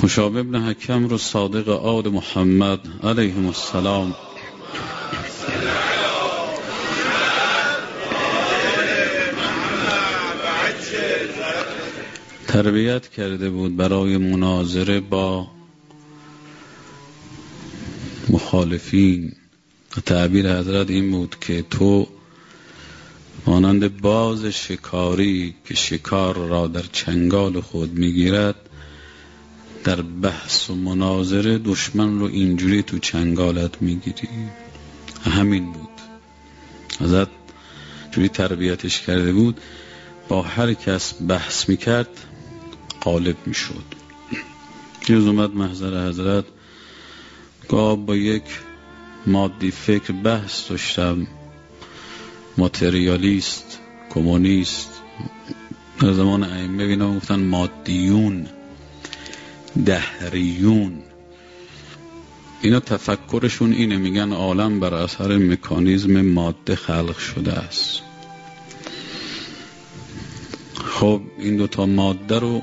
مشابه ابن حکم رو صادق آل محمد علیهم السلام تربیت کرده بود برای مناظره با مخالفین. تعبیر حضرت این بود که تو مانند باز شکاری که شکار را در چنگال خود میگیرد، در بحث و مناظره دشمن رو اینجوری تو چنگالت میگیری. همین بود حضرت، جوری تربیتش کرده بود با هر کس بحث میکرد غالب میشد. یه روز اومد محضر حضرت، گاه با یک مادی فکر بحث داشتم، ماتریالیست، کمونیست. در زمان ائمه بینا گفتن مادیون، دهریون. اینا تفکرشون اینه، میگن عالم بر اثر مکانیزم ماده خلق شده است. خب این دوتا ماده رو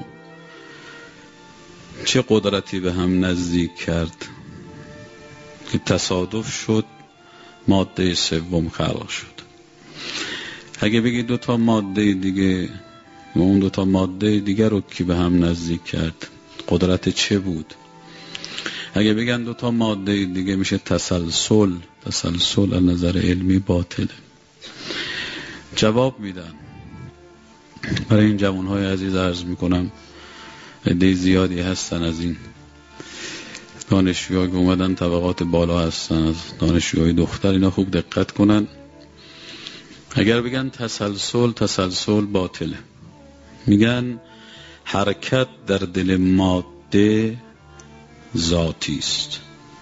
چه قدرتی به هم نزدیک کرد که تصادف شد ماده سوم خلق شد؟ اگه بگی دوتا ماده دیگه و اون دوتا ماده دیگه رو کی به هم نزدیک کرد، قدرت چه بود؟ اگه بگن دوتا ماده دیگه میشه تسلسل از نظر علمی باطله. جواب میدن. برای این جوانهای عزیز عرض میکنم، عده زیادی هستن از این دانشجوها که اومدن طبقات بالا هستن، از دانشجوهای دختر، اینا خوب دقت کنن. اگر بگن تسلسل باطله، میگن حرکت در دل ماده ذاتی است.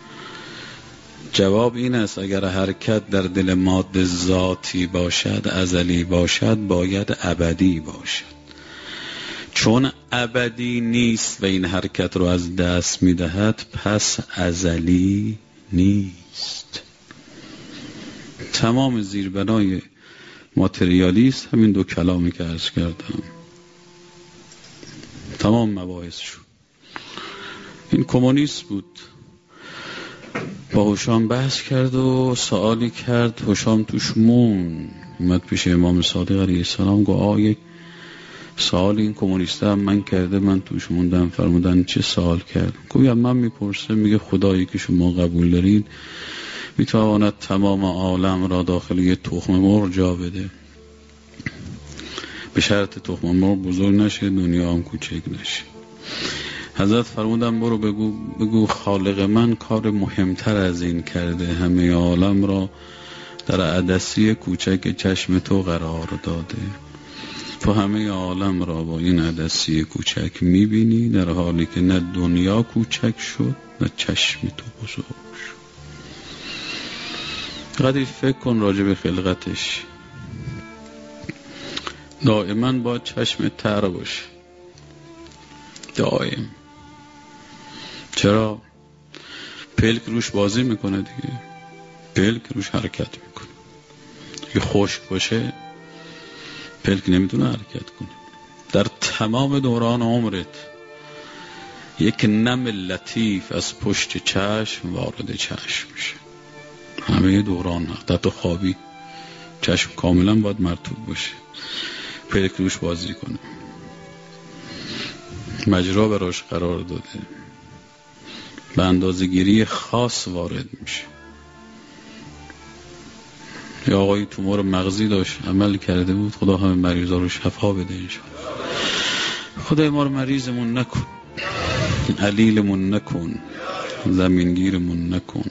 جواب این است اگر حرکت در دل ماده ذاتی باشد، ازلی باشد، باید ابدی باشد. چون ابدی نیست و این حرکت رو از دست میدهد، پس ازلی نیست. تمام زیربنای ماتریالیست همین دو کلامی که عرض کردم، تمام مباحثشون. این کمونیست بود، با هشام بحث کرد و سوالی کرد، هشام توش مون. اومد پیش امام صادق علیه السلام، گفت یک سوال این کمونیسته هم من کرده، من توش موندم. فرمودن چه سوال کرد؟ گفت من میپرسه، میگه خدایی که شما قبول دارید میتواند تمام عالم را داخل یه تخم مرغ جا بده، به شرط تخم مرغ بزرگ نشه، دنیا هم کوچک نشه. حضرت فرمودن برو بگو خالق من کار مهمتر از این کرده، همه عالم را در عدسی کوچک چشم تو قرار داده. تو همه عالم را با این عدسی کوچک میبینی، در حالی که نه دنیا کوچک شد نه چشم تو بزرگ شد. قدری فکر کن راجع به خلقتش. دائما با چشم تر باشه، دائم. چرا؟ پلک روش بازی میکنه دیگه، پلک روش حرکت میکنه. اگه خشک باشه پلک نمیتونه حرکت کنه. در تمام دوران عمرت یک نم لطیف از پشت چشم وارد چشم میشه. همه دوران، حتی خوابی چشم کاملا باید مرطوب باشه، پلک روش بازی کنه، مجرا براش قرار داده، به اندازه‌گیری خاص وارد میشه. یا آقایی تومور مغزی داشت، عمل کرده بود، خدا همه مریضا رو شفا بده انشاءالله. خدای ما رو مریضمون نکن، علیلمون نکن، زمینگیرمون نکن.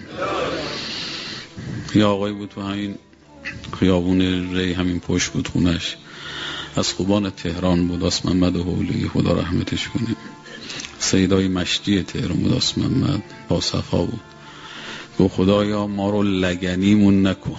یا آقایی بود تو همین خیابون ری، همین پشت بود خونش، از خوبان تهران بود، آس محمد حولی، خدا رحمتش کنه. سیدای مشتی تهران بود، آس محمد، با صفا بود. گفت خدایا ما رو لگنیمون نکن.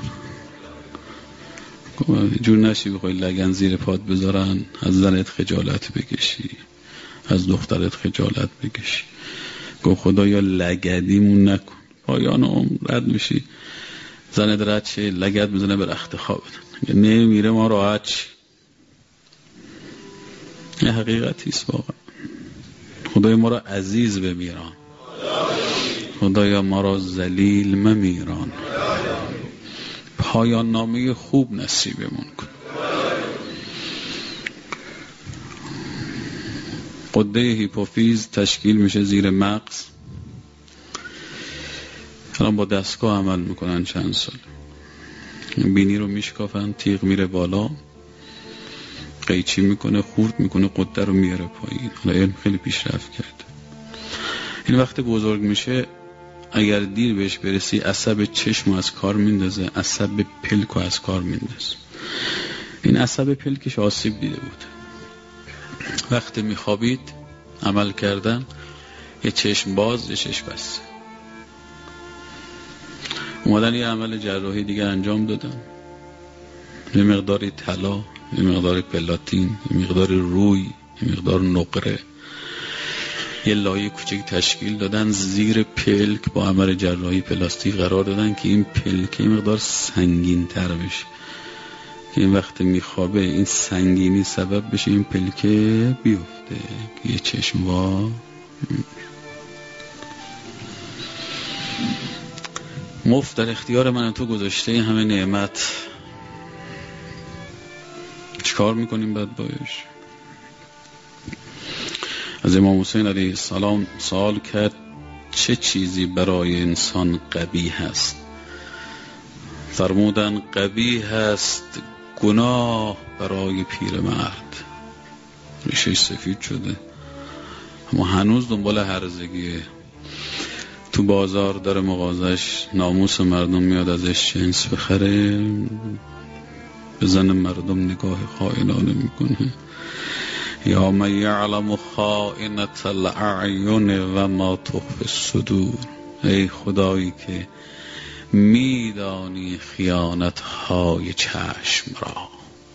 جور نشی بخوای لگن زیر پات بذارن، از زنت خجالت بکشی، از دخترت خجالت بکشی. گفت خدایا لگدیمون نکن. پایان عمر رد میشی، زنت رد شه، لگد بزنه به رخت خواب بدن، نمیره ما راحت شی. یه حقیقتیست واقعا. خدا خدای ما را عزیز بمیران، خدایا ما را ذلیل ممیران، پایان نامه خوب نصیبمون کن. غده هیپوفیز تشکیل میشه زیر مغز. الان با دستگاه عمل میکنن چند سال، بینی رو میشکافن، تیغ میره بالا، قیچی میکنه، خورد میکنه، غده رو میاره پایین. حالا علم خیلی پیشرفت کرده. این وقت بزرگ میشه اگر دیر بهش برسی عصب چشم از کار میندازه، عصب پلک از کار میندازه. این عصب پلکش آسیب دیده بود. وقتی میخوابید عمل کردن یه چشم باز یه چشم بسته. اومدن یه عمل جراحی دیگه انجام دادن، یه مقداری طلا، یه مقدار پلاتین، یه مقدار روی، یه مقدار نقره، یه لایه کوچک تشکیل دادن زیر پلک، با عمل جراحی پلاستیک قرار دادن که این پلک یه مقدار سنگین تر بشه، که این وقت میخوابه این سنگینی سبب بشه این پلکه بیفته که یه چشم وا. مفت در اختیار من تو گذاشته این همه نعمت، چیکار میکنیم بعد باش؟ از امام حسین علیه السلام سوال کرد چه چیزی برای انسان قبیح است؟ فرمودن قبیح است گناه برای پیرمرد. ریشش سفید شده اما هنوز دنبال هرزگیه. تو بازار داره مغازش، ناموس مردم میاد ازش جنس بخره، بزن مردم نگاه خائنانه میکنه. یا من یعلم خائنة الاعین و ما تخفی الصدور. ای خدایی که میدانی خیانت های چشم را.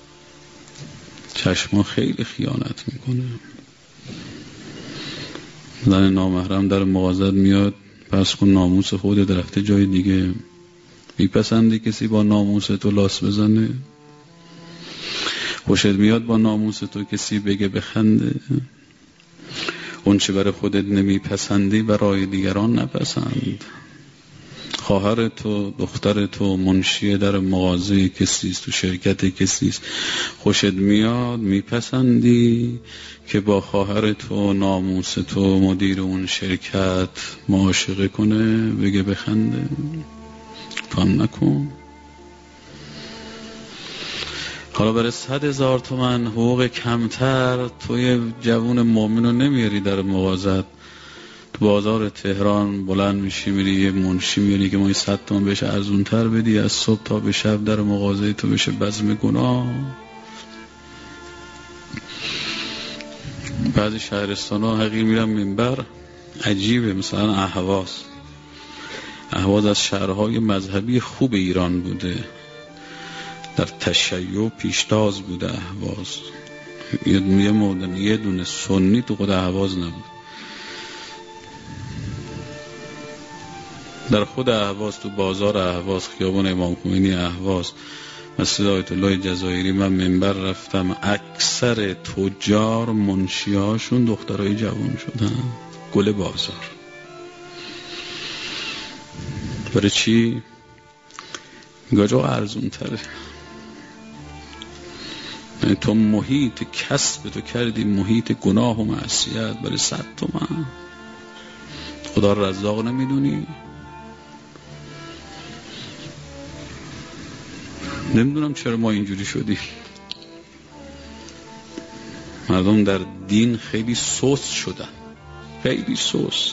چشم خیلی خیانت میکنه. زن نامحرم در مغازت میاد، پس کن ناموس خود درفته جای دیگه. میپسندی کسی با ناموس تو لاس بزنه؟ خوشت میاد با ناموس تو کسی بگه بخنده؟ اون چه برای خودت نمیپسندی برای دیگران نپسند. خواهر تو، دختر تو، منشی در مغازه کسیست، تو شرکت کسیست، خوشت میاد میپسندی که با خواهر تو، ناموس تو، مدیر اون شرکت معاشقه کنه بگه بخنده؟ تو هم نکن. حالا برای 100,000 تومن حقوق کمتر توی جوون مومن رو نمیاری در مغازت، تو بازار تهران بلند میشی میری یه منشی میاری که ما 100 تومن بهش ارزون تر بدی، از صبح تا به شب در مغازه تو بشه بزم گناه. بعضی شهرستان ها حقیر میرن منبر، عجیبه. مثلا اهواز از شهرهای مذهبی خوب ایران بوده، در تشیع پیشتاز بوده اهواز. یه دونه سنی تو خود اهواز نبود. در خود اهواز، تو بازار اهواز، خیابان امام خمینی اهواز، مسجد آیت الله جزایری، من منبر رفتم، اکثر تجار منشیاشون دخترای جوان شدن. گل بازار. برای چی؟ گاجا ارزون تره. تو محیط کسب تو کردی محیط گناه و معصیت برای 100 تومن. خدا رزاق نمیدونی؟ نمیدونم چرا ما اینجوری شدیم. مردم در دین خیلی سست شدن، خیلی سست.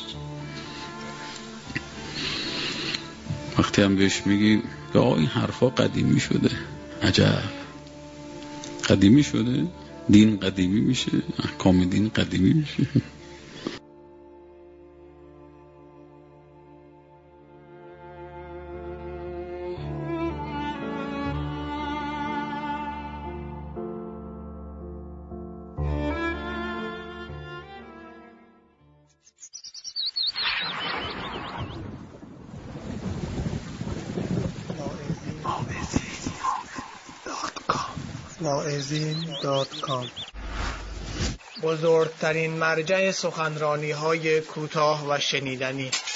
وقتی هم بهش میگی که این حرفا قدیمی شده، عجب قدیمی شده؟ دین قدیمی میشه؟ احکام دین قدیمی میشه؟ واعظین.com بزرگترین مرجع سخنرانی های کوتاه و شنیدنی.